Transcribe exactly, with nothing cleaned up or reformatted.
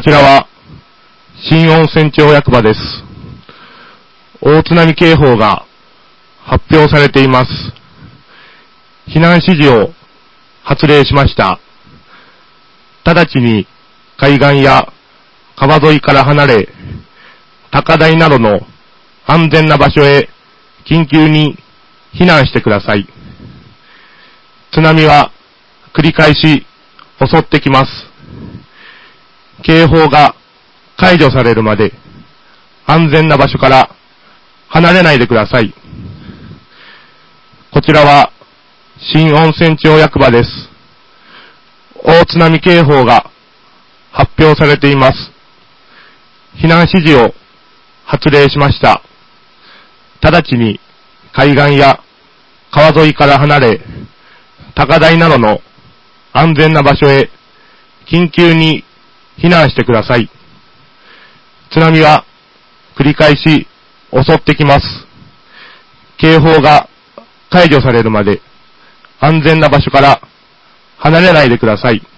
こちらは新温泉町役場です。大津波警報が発表されています。避難指示を発令しました。直ちに海岸や川沿いから離れ、高台などの安全な場所へ緊急に避難してください。津波は繰り返し襲ってきます。警報が解除されるまで安全な場所から離れないでください。こちらは新温泉町役場です。大津波警報が発表されています。避難指示を発令しました。直ちに海岸や川沿いから離れ、高台などの安全な場所へ緊急に避難してください。津波は繰り返し襲ってきます。警報が解除されるまで安全な場所から離れないでください。